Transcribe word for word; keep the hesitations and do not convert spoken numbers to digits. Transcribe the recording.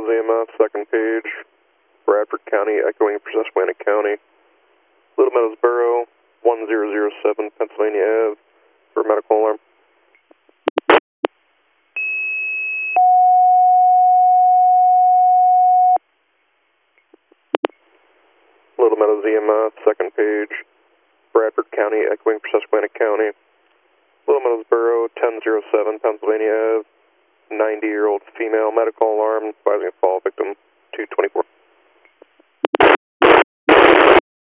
Meadows E M S, second page, Bradford County, echoing for Susquehanna County. Little Meadows Borough, one zero zero seven, Pennsylvania Ave, for medical alarm. Little Meadows E M S, second page, Bradford County, echoing for Susquehanna County. Little Meadows Borough, ten zero seven, Pennsylvania Ave, ninety-year-old female, medical alarm, advising a fall victim, two twenty-four.